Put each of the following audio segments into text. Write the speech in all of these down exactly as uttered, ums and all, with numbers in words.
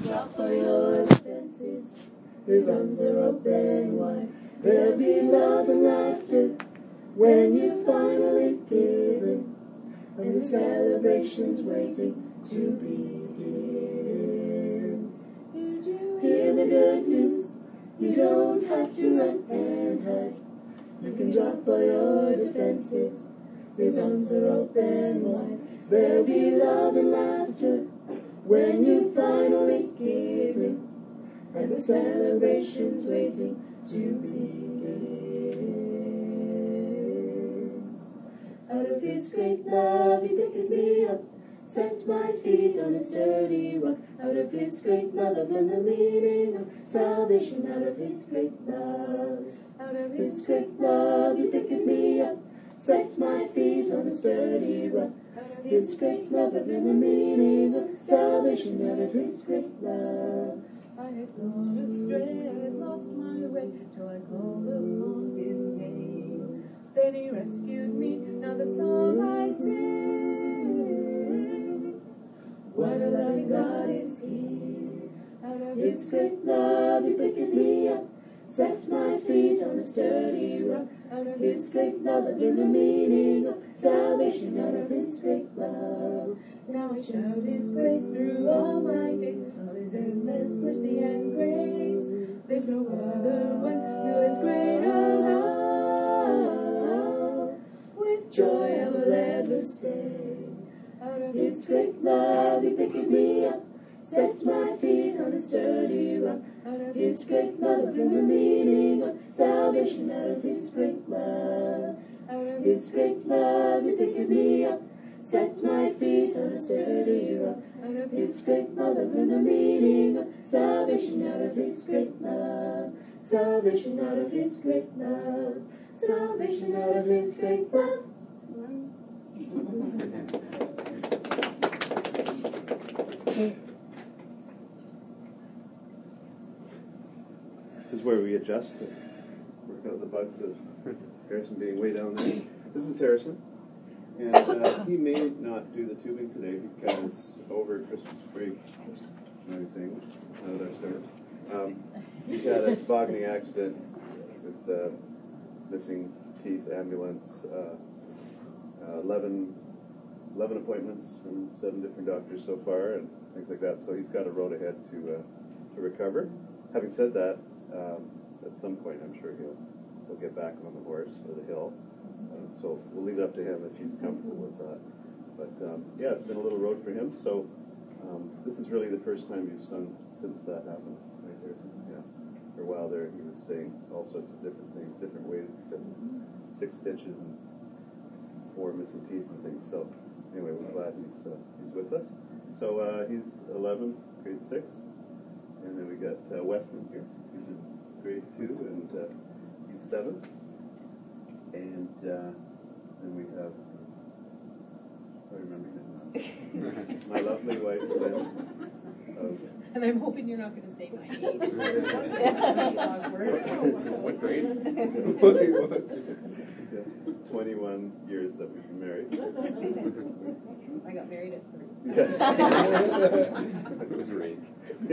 drop all your defenses. His arms are open wide. There'll be love and laughter when you finally give in, and the celebration's waiting to begin. Did you hear the good news? You don't have to run and hide. You can drop all your defenses. His arms are open wide. There'll be love and laughter when you finally give in, and the celebration's waiting to begin. Out of His great love He picked me up, set my feet on a sturdy rock. Out of His great love I've learned the meaning of salvation. Out of His great love, out of His great love He picked me up, set my feet on a sturdy rock. Out of His great love I've learned the meaning of salvation. Out of His great love. I had gone astray, I had lost my way, till I called upon His name. Then He rescued me, now the song I sing. What a loving God is He. Out of His great love He picked me up, set my feet on a sturdy rock. Out of His great love I've learned the meaning of salvation. Out of His great love. Now I shout His praise through all my days, of His endless mercy and grace. There's no other one who is greater love. With joy I will ever say. Out of His great love He picked me up, set my feet on a sturdy rock. Out of His great love I've learned the meaning of salvation. Out of His great love, out of His great love He picked me up, set my feet on a sturdy rock. Out of His great love I've learned the meaning of salvation. Out of His great love, salvation. Out of His great love, salvation. Out of His great love. This is where we adjust to work out the bugs of Harrison being way down there. This is Harrison, and uh, he may not do the tubing today because over Christmas break, I'm not saying now that I've started, um, he had a tobogganing accident with uh, missing teeth, ambulance, uh, uh, eleven, eleven appointments from seven different doctors so far, and things like that. So he's got a road ahead to uh, to recover. Having said that, um, at some point I'm sure he'll he'll get back on the horse or the hill. Uh, so we'll leave it up to him if he's comfortable with that. But um, yeah, it's been a little road for him. So um, this is really the first time you've sung since that happened, right there. Yeah. For a while there, he was saying all sorts of different things, different ways, because six stitches and four missing teeth and things. So anyway, we're glad he's uh, he's with us. So uh, he's eleven, grade six, and then we got uh, Weston here. He's in grade two, and uh, he's seven. And uh, then we have, I remember him now. My lovely wife, Lynn. Of, and I'm hoping you're not going to say my age. What grade? twenty-one years that we've been married. I got married at thirty. Yes. It was rain.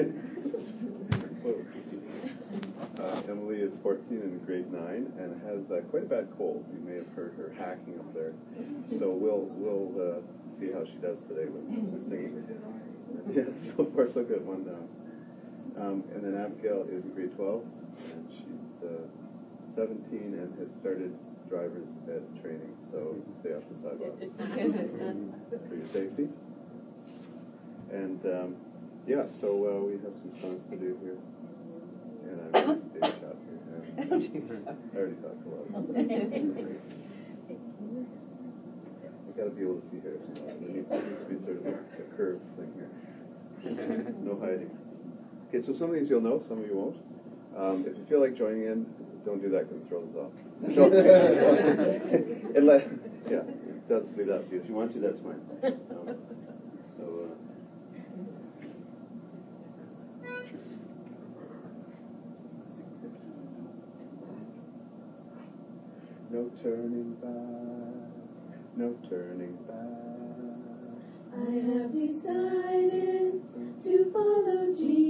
Uh, Emily is fourteen in grade nine and has uh, quite a bad cold. You may have heard her hacking up there. So we'll we'll uh, see how she does today with, with singing. Yeah, so far so good. One down. Um, and then Abigail is in grade twelve, and she's uh, seventeen and has started driver's ed training. So stay off the sidewalk for your safety. And um, yeah, so uh, we have some songs to do here. And I'm going to take a shot here. I already talked a lot. I've got to be able to see Harrison. There needs, there needs to be sort of a, a curved thing here. No hiding. Okay, so some of these you'll know, some of you won't. Um, if you feel like joining in, don't do that because it throws us off. Unless, yeah, that's leave that. If you want to, that's fine. Um, so. Uh, No turning back, no turning back. I have decided to follow Jesus.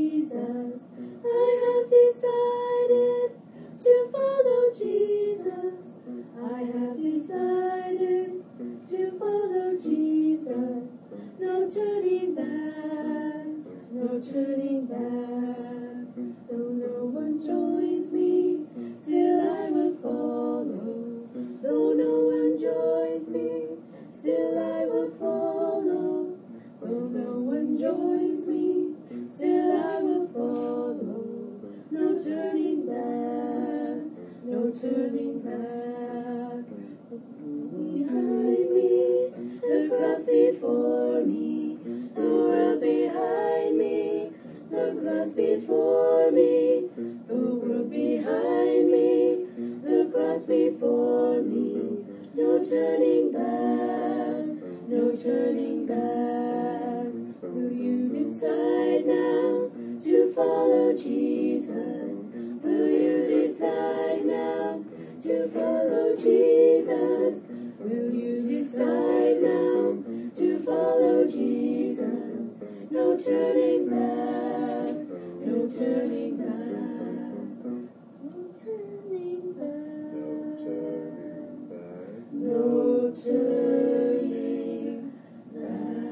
no turning back. Though no one joins me, still I will follow. Though no one joins me, still I will follow. Though no one joins me, still I will follow. No turning back, no turning back. Behind me, the cross before me, the world behind me, the cross before me, the world behind me, the cross before me. No turning back, no turning back. Will you decide now to follow Jesus? Will you decide now to follow Jesus? Will you decide now to follow Jesus? No turning back, no turning back, no turning back, no turning back.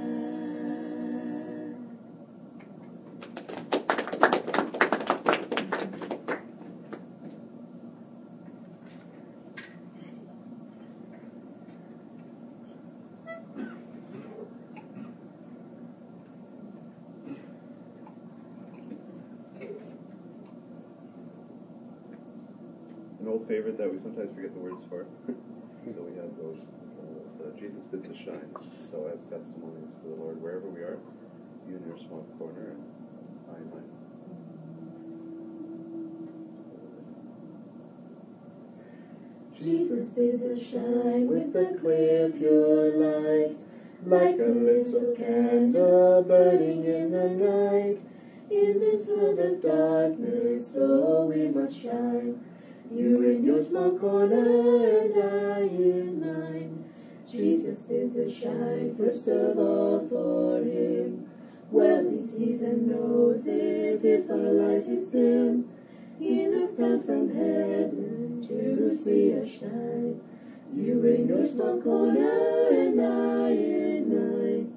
An old favorite that we sometimes forget the words for. So we have those, those uh, Jesus bids us shine. So as testimonies for the Lord, wherever we are, you in your small corner and I in mine. Jesus bids us shine with a clear, pure light, like a little candle burning in the night. In this world of darkness, oh, we must shine. You in your small corner and I in mine. Jesus bids us shine first of all for Him. Well, He sees and knows it if our light is dim. He looks down from heaven to see us shine. You in your small corner and I in mine.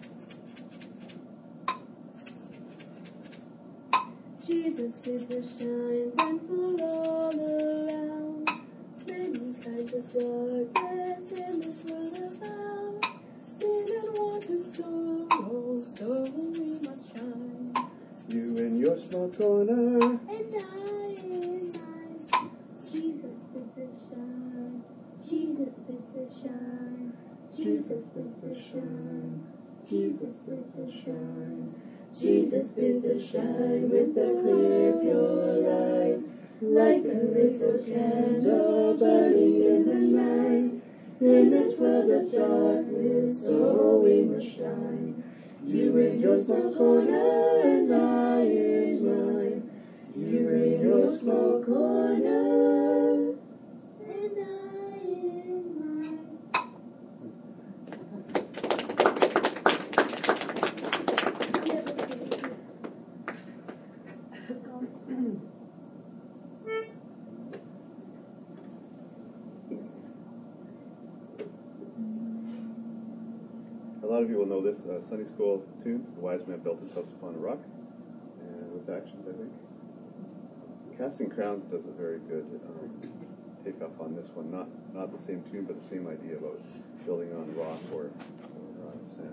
Jesus bids us shine, thankful all around. Many kinds of darkness in this world abound. Sin and want and sorrow, so we must shine. You in your small corner. And I in mine. Jesus bids us shine. Jesus bids us shine. Jesus bids us shine. Jesus bids us shine. Jesus bids us shine with a clear, pure light, like a little candle burning in the night. In this world of darkness, oh, we must shine. You in your small corner and I in mine. You in your small corner and I in mine. A lot of you will know this uh, Sunday school tune, The Wise Man Built His House Upon a Rock, and with actions, I think. Casting Crowns does a very good um, takeoff on this one. Not not the same tune, but the same idea about building on rock or, or uh, sand.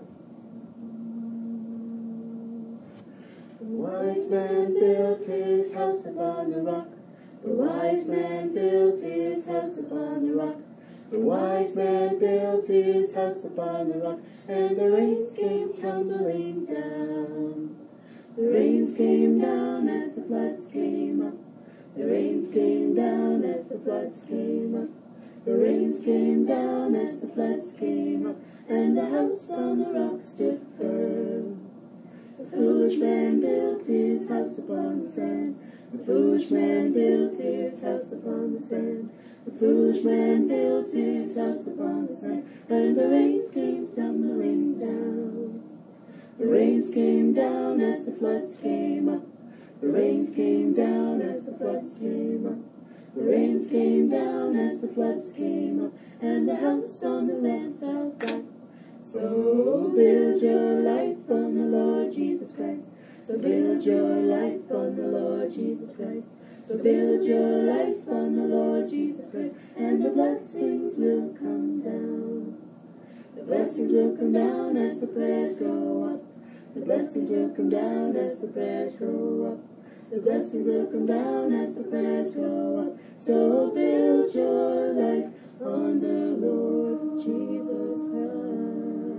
The wise man built his house upon the rock. The wise man built his house upon the rock. The wise man built his house upon the rock, and the rains came tumbling down. The rains came down as the floods came up. The rains came down as the floods came up. The rains came down as the floods came up, and the house on the rock stood firm. The foolish man built his house upon the sand. The foolish man built his house upon the sand. The foolish man built his house upon the sand, and the rains came tumbling down. The rains came down as the floods came up. The rains came down as the floods came up. The rains came down as the floods came up, and the house on the sand fell flat. So build your life on the Lord Jesus Christ. So build your life on the Lord Jesus Christ. So build your life on the Lord Jesus Christ, and the blessings will come down. The blessings will come down as the prayers go up. The blessings will come down as the prayers go up. The blessings will come down as the prayers go up. So build your life on the Lord Jesus Christ.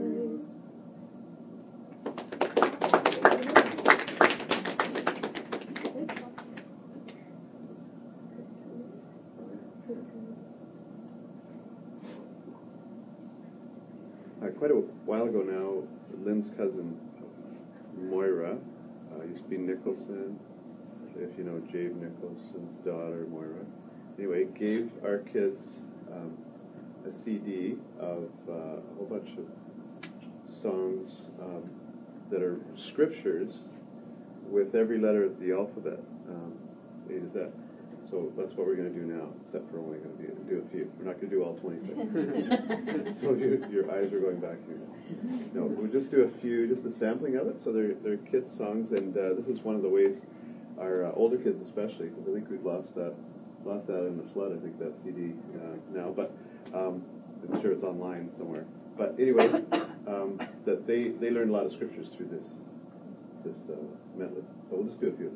Uh, quite a while ago now, Lynn's cousin Moira, uh, used to be Nicholson, if you know Jave Nicholson's daughter Moira, anyway, gave our kids um, a C D of uh, a whole bunch of songs um, that are scriptures with every letter of the alphabet, um, A to Z. So that's what we're going to do now, except for only going to do, do a few. We're not going to do all twenty-six. So you, your eyes are going back here now. No, we'll just do a few, just a sampling of it. So they're, they're kids' songs, and uh, this is one of the ways our uh, older kids especially, because I think we've lost that lost that in the flood, I think, that C D uh, now. But um, I'm sure it's online somewhere. But anyway, um, that they, they learn a lot of scriptures through this, this uh, medley. So we'll just do a few.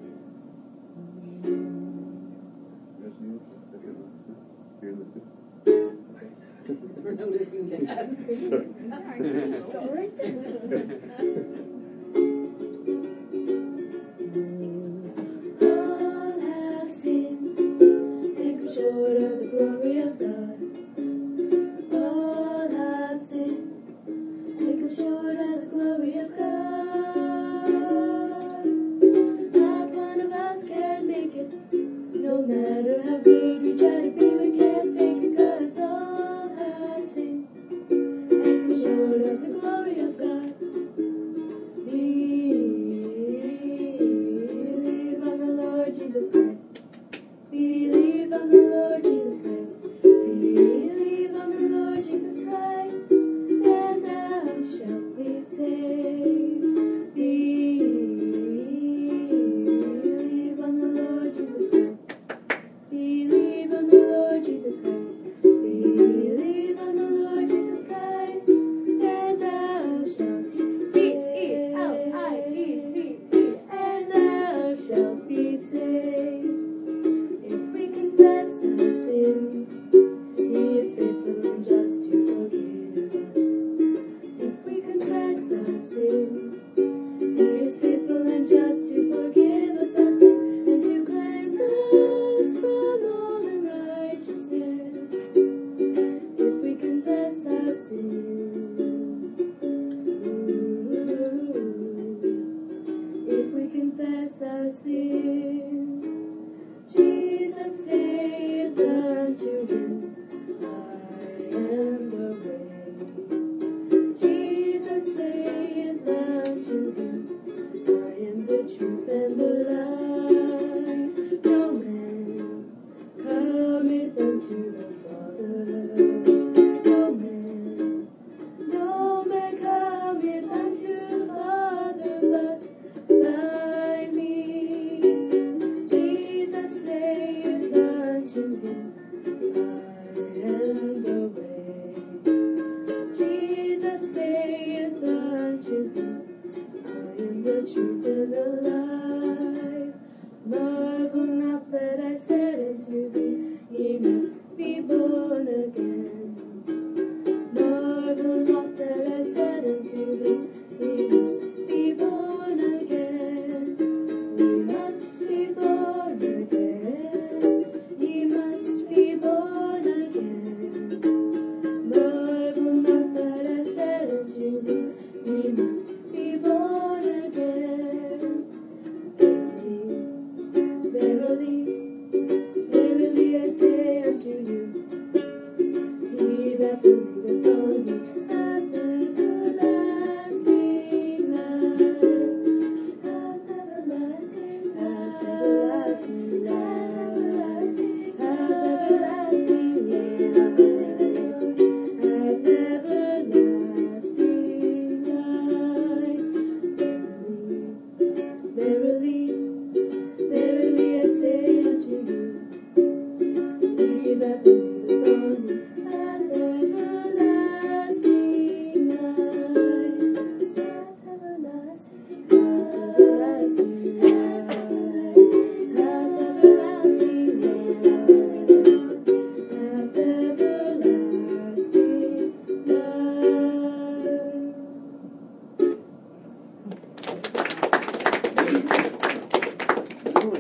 Thanks for noticing that. Sorry. All have sinned and come short of the glory of God. All have sinned and come short of the glory of God. Not one of us can make it. No matter how good we try to be, we can't make it, 'cause all have sinned and come short of the glory of God. Believe on the Lord Jesus Christ. Believe on the Lord Jesus Christ. Believe on the Lord Jesus Christ, then thou shalt be saved. Believe on the Lord Jesus Christ. Believe on the Lord Jesus Christ. Believe on the Lord Jesus Christ, and thou shalt be saved. E L I E V E, and thou shalt be saved. If we confess our sins, He is faithful and just to forgive us. If we confess our sins, He is faithful and just to forgive us our sins and to cleanse us from all unrighteousness. If we confess our sins, if we confess our sins, Jesus saith unto him, I am the way. Jesus saith unto him, I am the truth and the life. No man cometh unto the Father. No man, no man cometh unto the Father but by me. Jesus saith unto him, I am the way. Jesus saith unto him, I am the truth and the life. Marvel not that I said unto thee, ye must be born again. Marvel not that I said unto thee, ye must be born again. We must be born again. Ye must be born again. Marvel not that I said unto thee, ye must be born again. Verily, verily, verily I say unto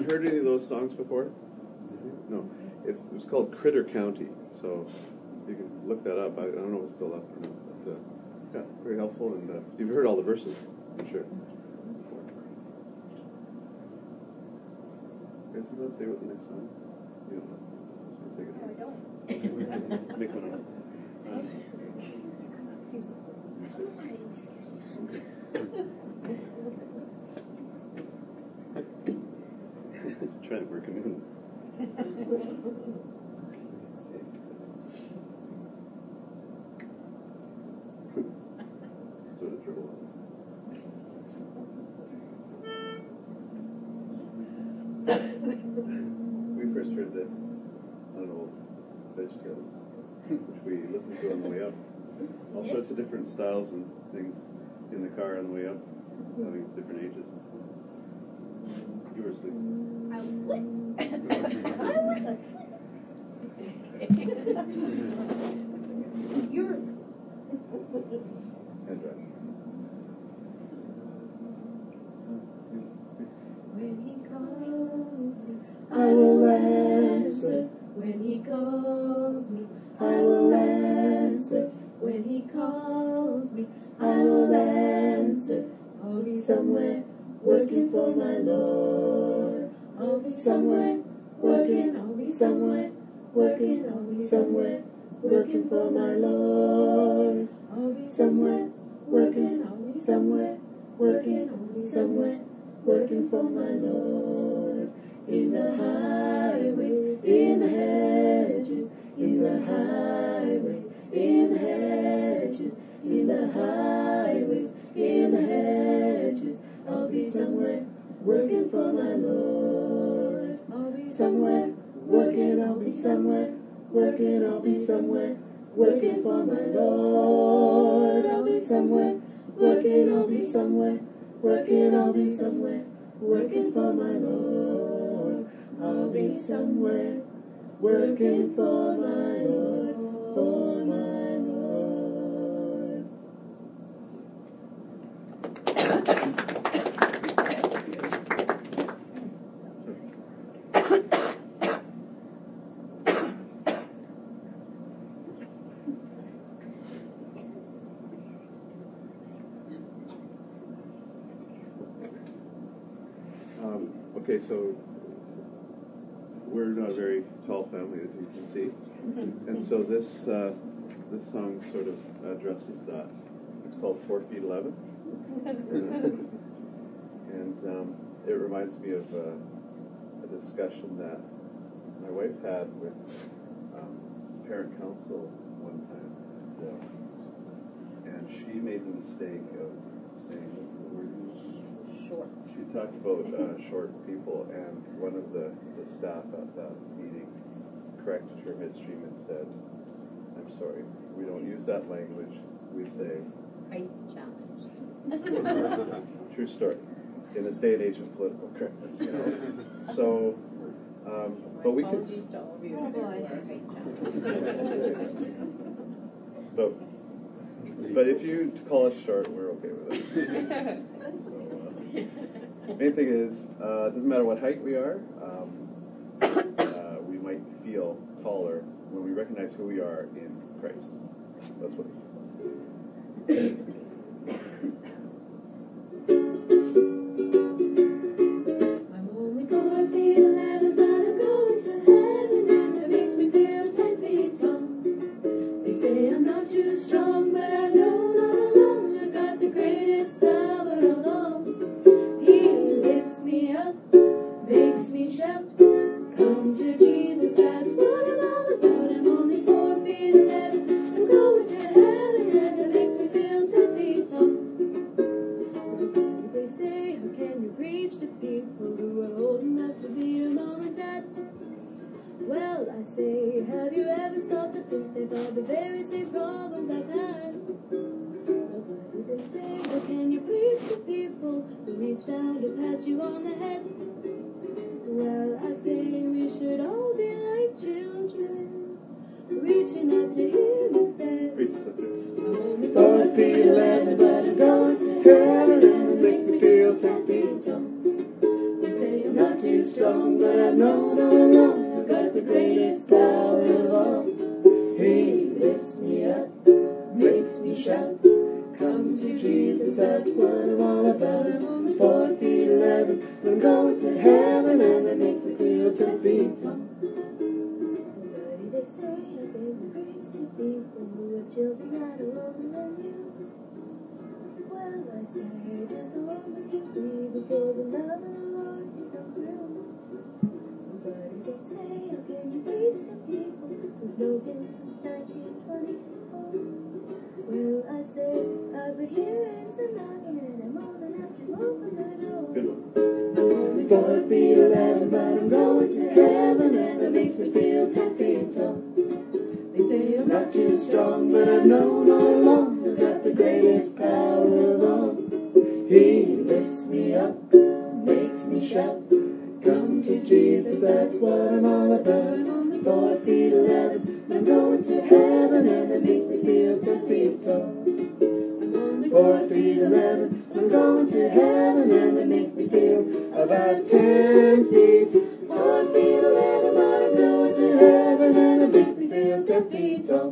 heard any of those songs before? No. It's it was called Critter County, so you can look that up. I, I don't know if it's still up or not, but uh, yeah, very helpful. And uh, you've heard all the verses, I'm sure. Guys, you want to say what the next song? You don't know. So take it. No, I don't. Make one up. Uh, Trying to work him in. Sort of dribble on. We first heard this on an old VeggieTales, which we listened to on the way up. All sorts of different styles and things in the car on the way up, having different ages. You were asleep. I was I was asleep. You're. And drive. When he calls me, I will answer. When he calls me, I will answer. When he calls me, I will answer. I'll be somewhere working for my Lord. I'll be somewhere working. I'll be somewhere working. I'll be somewhere working for my Lord. I'll be somewhere working. I'll be somewhere working. I'll be somewhere working for my Lord. In the highways, in the hedges, in the highways, in the hedges, in the highways, in the hedges. I'll be somewhere working for my Lord. I'll be somewhere working. I'll be somewhere working. I'll be somewhere working for my Lord. I'll be somewhere working. I'll be somewhere working. I'll be somewhere working for my Lord. I'll be somewhere working for my Lord, for my Lord. Um, okay, so we're not a very tall family, as you can see, and so this uh, this song sort of addresses that. It's called Four Feet Eleven, and um, it reminds me of uh, a discussion that my wife had with um, parent council one time, and she made the mistake of saying the word. Short. She talked about uh, short people, and one of the, the staff at that meeting corrected her midstream and said, "I'm sorry, we don't use that language. We say Height challenged. true story." In this day and age of political correctness, you know. So, um, but we can. Apologies to all of you Oh, who boy. are height challenged. But, but if you call us short, we're okay with it. So, uh, main thing is, uh, it doesn't matter what height we are. Um, uh, we might feel taller when we recognize who we are in Christ. That's what. I'm only four feet eleven, but I'm going to heaven, and it makes me feel ten feet tall. They say I'm not too strong, but I've known all along I've got the greatest power of all. He lifts me up, makes me shout, come to Jesus, that's what I'm all about. I'm only four feet eleven, I'm going to heaven, and it makes me feel ten feet tall. They say, how can you preach to people who are old enough to be your mom and dad? Well, I say, have you ever stopped to think they've had the very same problems I've had? Nobody. They say, how can you preach to people who reach down to pat you on the head? Well, I say, we should all be like children, reaching out to him instead. Preach, sister. I'm four feet eleven, but I'm going to heaven, and it makes me feel ten feet tall. They say I'm not too strong, but I've known all along I've got the greatest power of all. He lifts me up, makes me shout. Come to Jesus, that's what I'm all about. I'm only four feet eleven, but I'm going to heaven, and that makes me feel ten feet tall. Buddy, they say I gave the grace to people who have children that are older than you. Well, I say, just as long as you breathe before the love of the Lord is so through. Buddy, they say I gave the grace to people who've known him since nineteen twenty-four. Well, I say, I've been hearing some knocking, and I'm old enough to open the door. Good one. I'm only four feet eleven, but I'm going to heaven, and that makes me feel ten feet tall. They say I'm not too strong, but I've known all along I've got the greatest power of all. He lifts me up, makes me shout. Come to Jesus, that's what I'm all about. I'm only four feet eleven, but I'm going to heaven, and that makes me feel ten feet tall. I'm only four feet eleven, but I'm going to heaven, and that makes me feel about ten feet. Four feet eleven, but I'm going to heaven, and that makes me feel ten feet tall.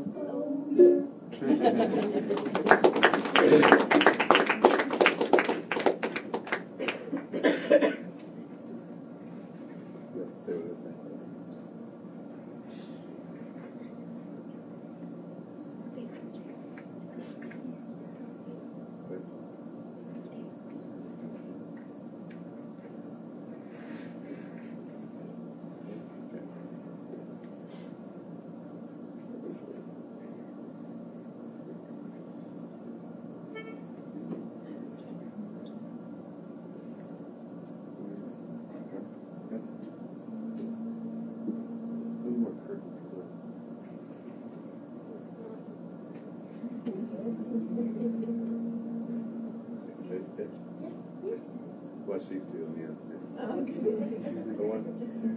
Watch these two on the end. Okay. The one,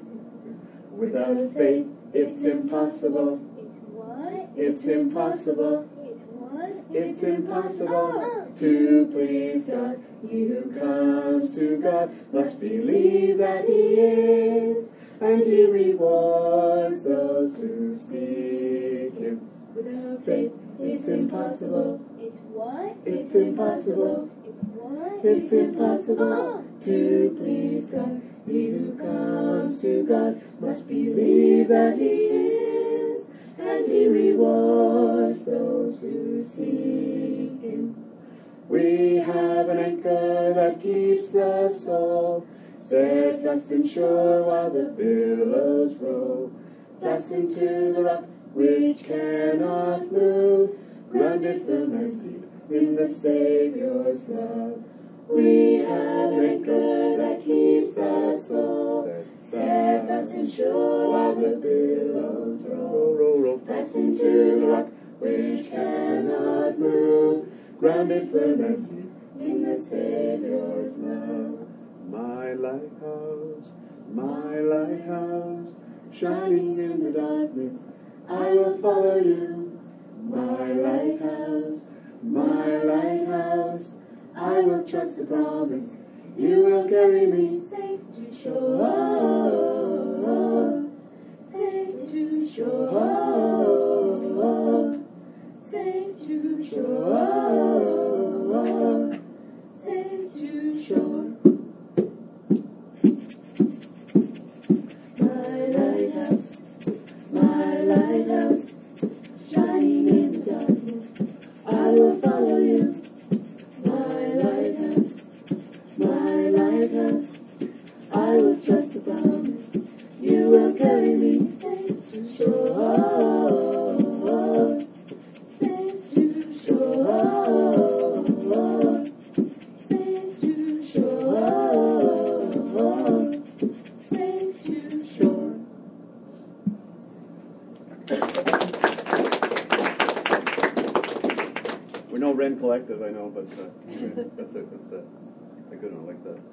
two. Without faith, it's impossible. It's what? It's impossible. It's what? It's impossible to please God. He who comes to God must believe that He is, and He rewards those who seek Him. Without faith, it's impossible. It's what? It's impossible. It's what? It's impossible to please God. He who comes to God must believe that He is, and He rewards those who seek Him. We have an anchor that keeps the soul steadfast and sure while the billows roll. Fastened to the rock which cannot move, grounded firm and deep in the Savior's love. We have an anchor that keeps the soul steadfast and sure while the billows roll. roll, roll. Fastened to the rock which cannot move, grounded firm and deep in the Savior's love. My lighthouse, my lighthouse, shining in the darkness, I will follow you. My lighthouse, my lighthouse, I will trust the promise. You will carry me safe to shore, safe to shore, safe to shore, safe to shore. My lighthouse, my lighthouse, shining in the darkness, I will follow you. My lighthouse, my lighthouse, I will trust the promise. You will carry me safe to shore, safe to shore, safe to shore, safe to shore. We're no Wren Collective, I know, but uh, that's a that's a, a good one. I like that.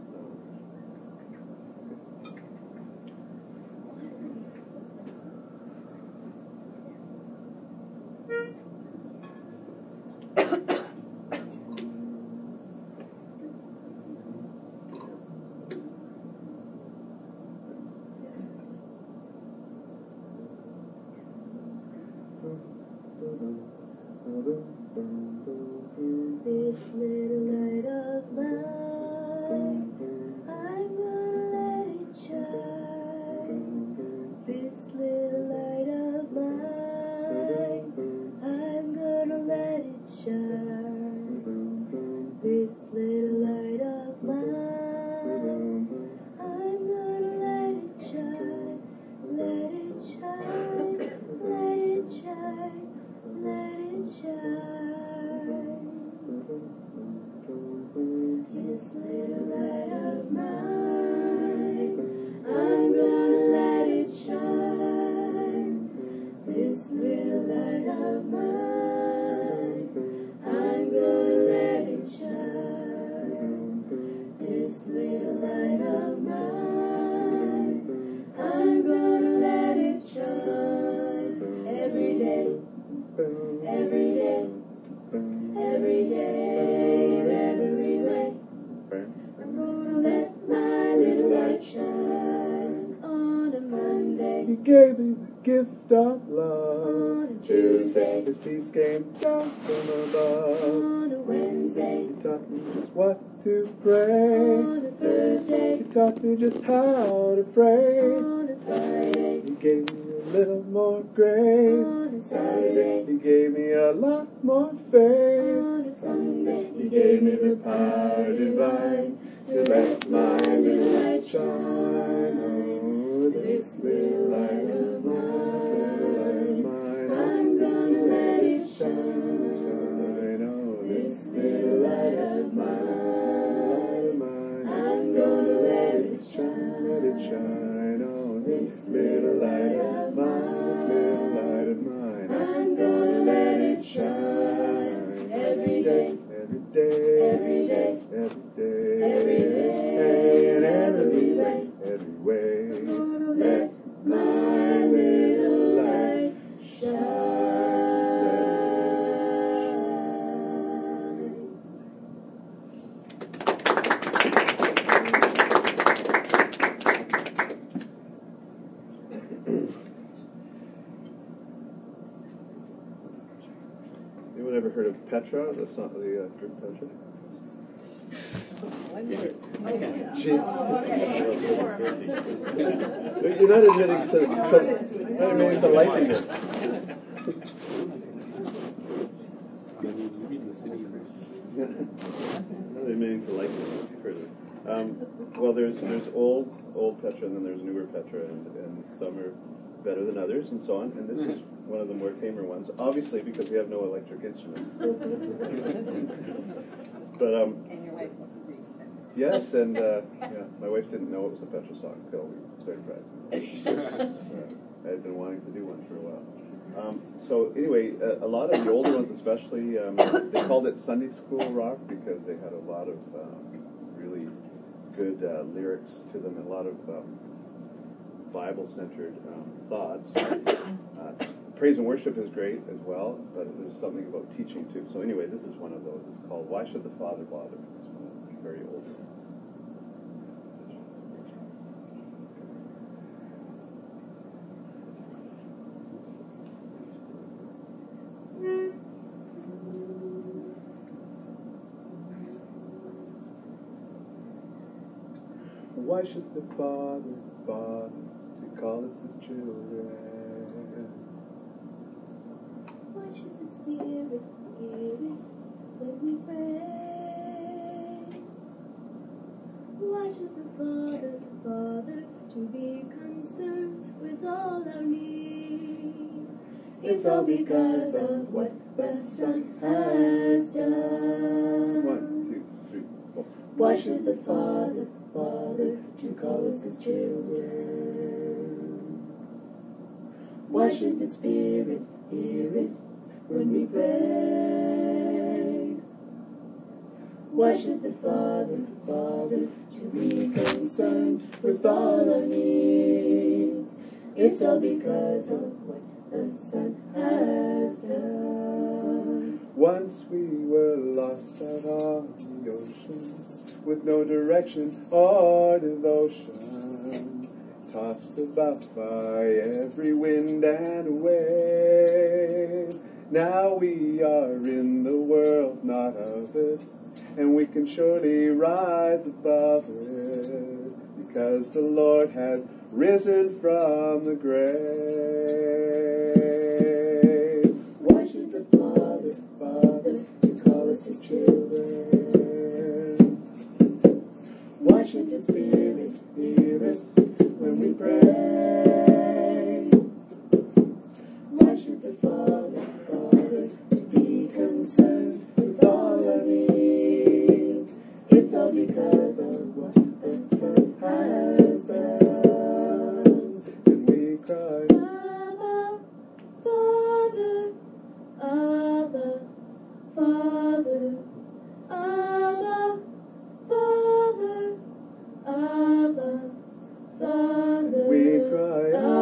He gave me the gift of love. On a Tuesday, His peace came down from above. on a Wednesday, He taught me just what to pray. on a Thursday, He taught me just how to pray. on a Friday, He gave me a little more grace. on a Saturday, He gave me a lot more faith. on a Sunday. He gave me the power divine to let my little light shine. Oh, This little light of mine, mine. I'm gonna let it shine. Shine, oh, This little light of mine, mine. I'm gonna let it shine. Let it shine, oh, This little light of mine, this little light of mine. I'm gonna let it shine. Every day, Every day, every day, every day, every day, in every way. every way. I'm gonna let my little light shine. Anyone ever heard of Petra? That's not the uh, group Petra. She, you're not admitting to, to not admitting to liking it. Not admitting to liking it. You've heard of it. Um, well, there's there's old old Petra, and then there's newer Petra, and, and some are better than others, and so on. And this is one of the more tamer ones, obviously because we have no electric instruments. But um, And your wife won't read sense. yes, and uh, yeah, my wife didn't know it was a Petra song until we started practicing. uh, I had been wanting to do one for a while. Um, so anyway, a, a lot of the older ones, especially, um, they called it Sunday school rock because they had a lot of um, really good uh, lyrics to them and a lot of um, Bible-centered um, thoughts. Uh, praise and worship is great as well, but there's something about teaching too. So anyway, this is one of those. It's called Why Should the Father Bother? It's one of the very old ones. Why should the Father bother to call us his children? Why should the Spirit hear it when we pray? Why should the Father bother to be concerned with all our needs? It's all because of what the Son has done. One, two, three, four. Why should the Father bother to call us his children? Why should the Spirit hear it when we pray? Why should the Father bother to be concerned with all our needs? It's all because of what the Son has done. Once we were lost out on the ocean, with no direction or devotion, tossed about by every wind and wave. Now we are in the world, not of it, and we can surely rise above it, because the Lord has risen from the grave. Why should the Father bother to call us his children? Why should the Spirit hear us when we pray? Why should the Father bother to be concerned with all our needs? It's all because of what the Son has done. And we cry, Abba, Father, Abba, Father, Abba, Father, Abba, Father. we cry,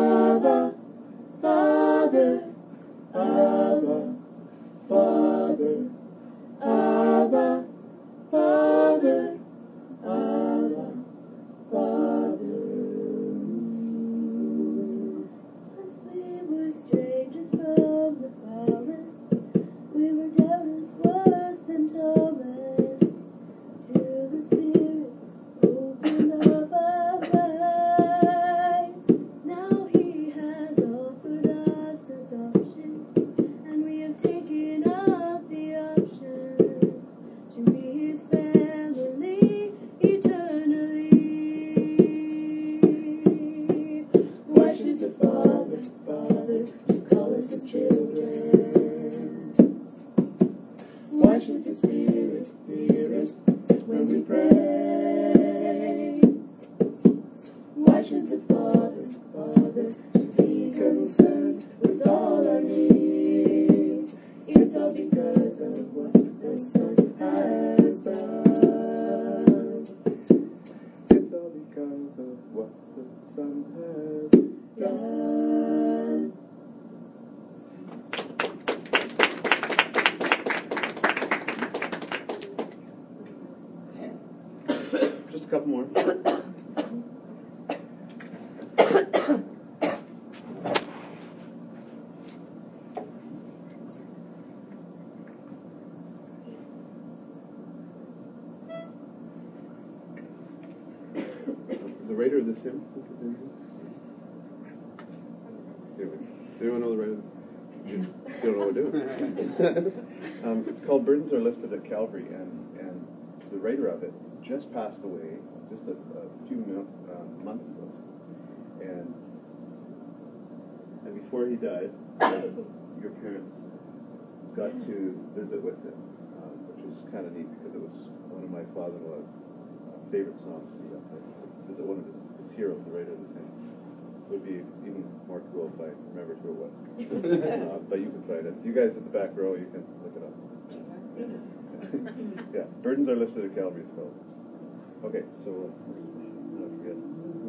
generations of fathers, fathers, to be concerned with all our needs. It's all because of what the Son has done. It's all because of what the Son has done. Just a couple more. The writer of this hymn? What's the name? Here we go. Does anyone know the writer of this? You don't know what we're doing. um, it's called Burdens Are Lifted at Calvary, and, and the writer of it just passed away just a, a few mil, uh, months ago. And and before he died, your parents got to visit with him, um, which was kind of neat because it was one of my father-in-law's uh, favorite songs. He got to visit one of his, his heroes, the writer of the hymn. It would be even more cool if I remembered who it was. uh, but you can find it. You guys at the back row, you can look it up. Yeah, Burdens Are Lifted at Calvary is called. Okay, so uh, not forget.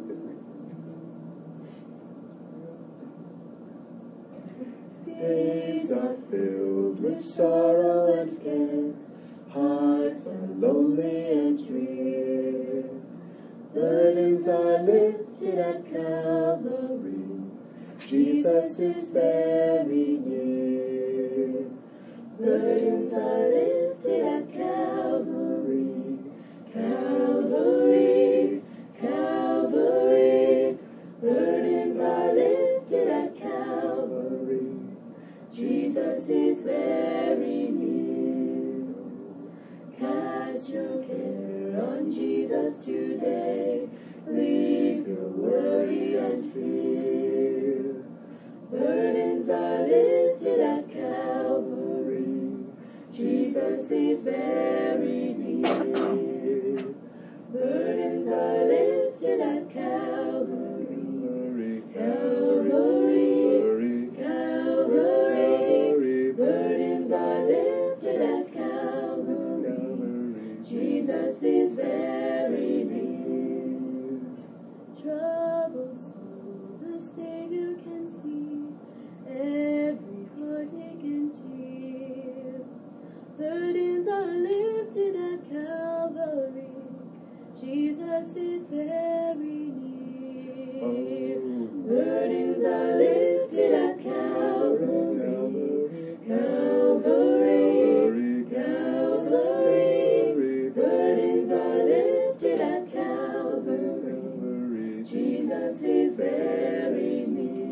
Days are filled with sorrow and care, hearts are lonely and drear. Burdens are lifted at Calvary, Jesus is very near. Burdens are lifted at Calvary, Calvary, Calvary. Burdens are lifted at Calvary, Jesus is very near. Cast your care on Jesus today, leave your worry and fear. Burdens are lifted at Calvary, Jesus is very near. Burdens are lifted at Calvary, Calvary, Calvary. Burdens are lifted at Calvary, Jesus is very near. Troubled soul, the Savior can see every heartache and tear. Burdens are lifted at Calvary, Jesus is very near. Burdens are lifted at Calvary, Calvary, Calvary. Burdens are lifted at Calvary, Jesus is very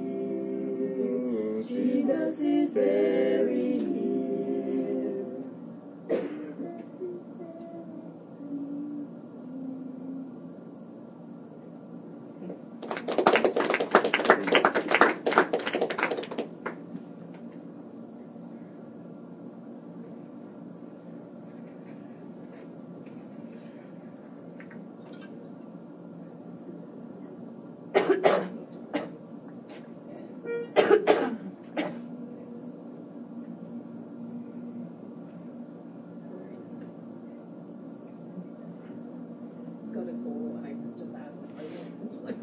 near. Jesus is very near. Got a solo, and I just asked him, "Are you this one?"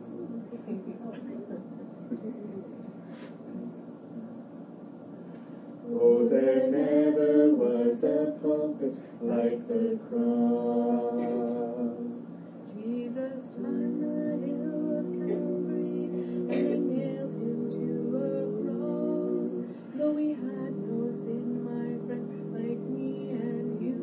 Oh, there never was a pulpit like the cross. Jesus climbed the hill of Calvary, and they nailed him to a cross. Though he had no sin, my friend, like me and you,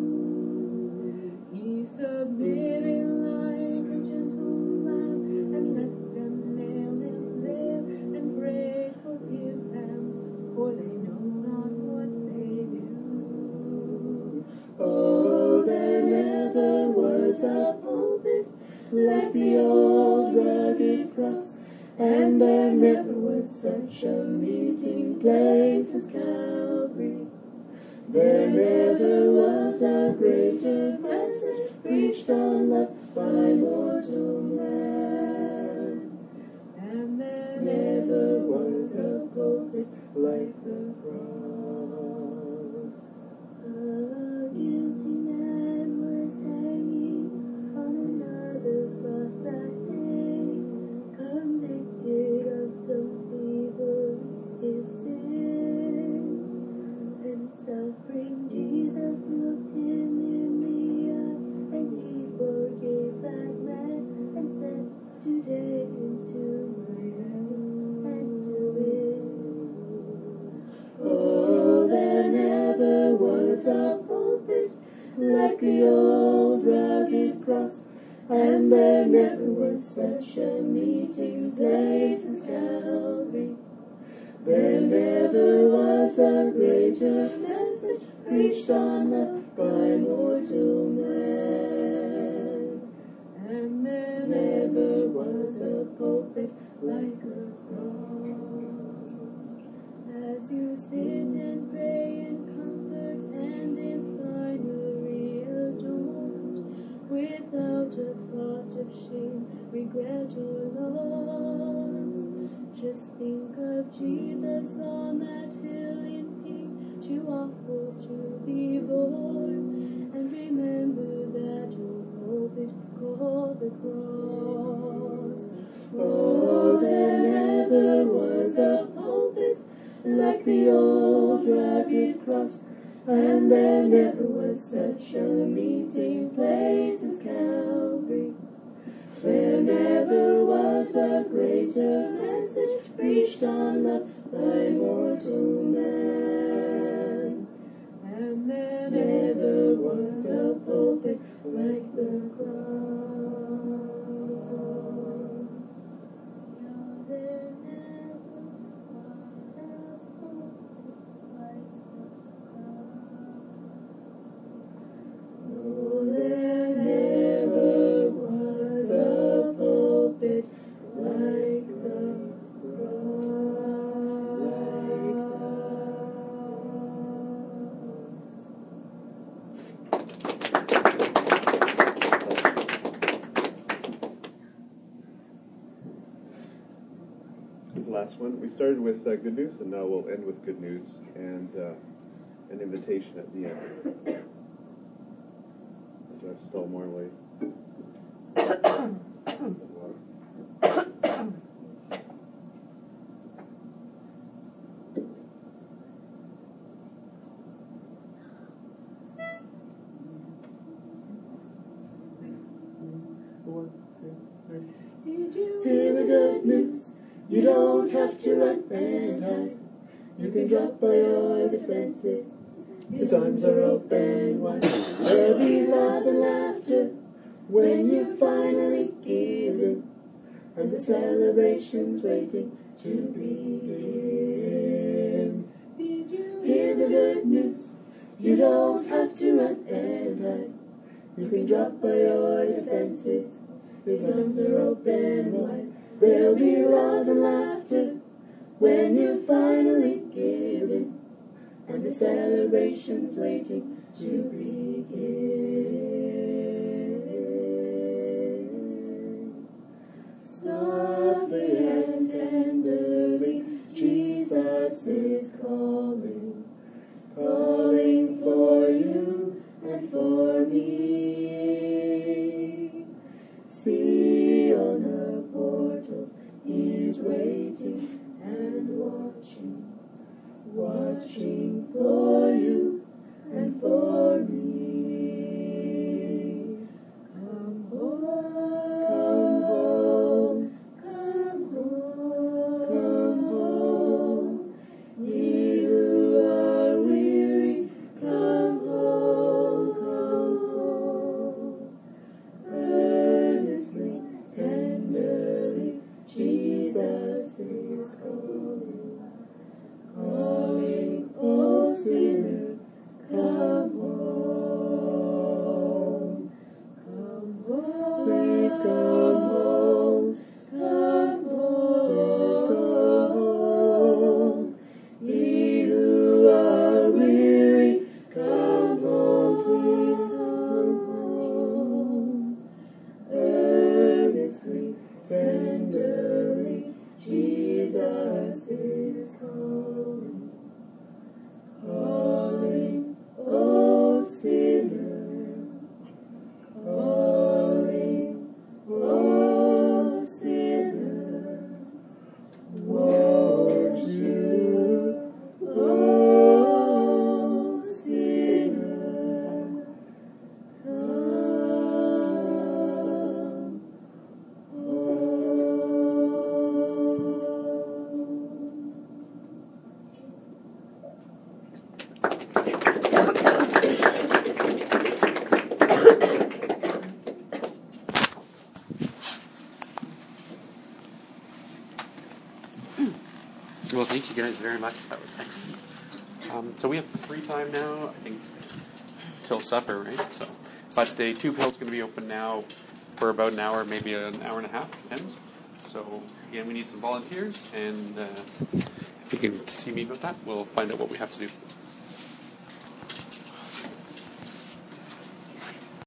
he submitted like a gentle lamb, and let them nail him there, and pray, forgive them, for they know not what they do. Oh, there never was a pulpit like the old rugged cross, and there never was such a meeting place as Calvary. There never was a greater message preached on love by mortal man. pulpit like the cross. A guilty man was hanging on another cross that day, convicted of some evil his sin. And suffering Jesus looked him in the eye, and he forgave that man and said, today into my heaven and do it. Oh, there never was a pulpit like the old rugged cross, and there never was such a meeting place as Calvary. There never was a greater message preached on love by mortal man. And there never was a pulpit like a cross. As you sit and pray in comfort and in finery adorned, without a thought of shame, regret, or loss, just think of Jesus on that hill in peak, too awful to be borne, and remember that old pulpit called the cross. Oh, there never was a pulpit like the old rugged cross, and there never was such a meeting place as Calvary. There never was a greater message preached on love by mortal man. And there never was a pulpit like the cross. No, there never was a pulpit like the cross. No, there never was a pulpit like the This last one, we started with uh, good news, and now we'll end with good news and uh, an invitation at the end. Do I have to stall more away? Did you hear the good news? You don't have to run and hide. You can drop by your defenses. His arms are open wide. There'll be love and laughter when you finally give in, and the celebration's waiting to begin. Did you hear the good news? You don't have to run and hide. You can drop by your defenses. His arms are open wide. There'll be love and laughter when you finally give in, and the celebration's waiting to begin. Softly and tenderly, Jesus is calling, calling for you and for me. See on the portals, he's waiting and watching, watching for you and for me. Come home, come home, come home. Ye who are weary, come home, come home. Earnestly, tenderly, Jesus is calling, calling, oh sinner, come home, come home, please come home, come home, please come home. Ye who are weary, come home, please come home. Earnestly, tenderly, Jesus is calling. Well, thank you guys very much. That was excellent. Um, so we have free time now, I think, till supper, right? So, but the Tube Hill's going to be open now for about an hour, maybe an hour and a half, depends. So again, we need some volunteers, and uh, if you can see me about that, we'll find out what we have to do.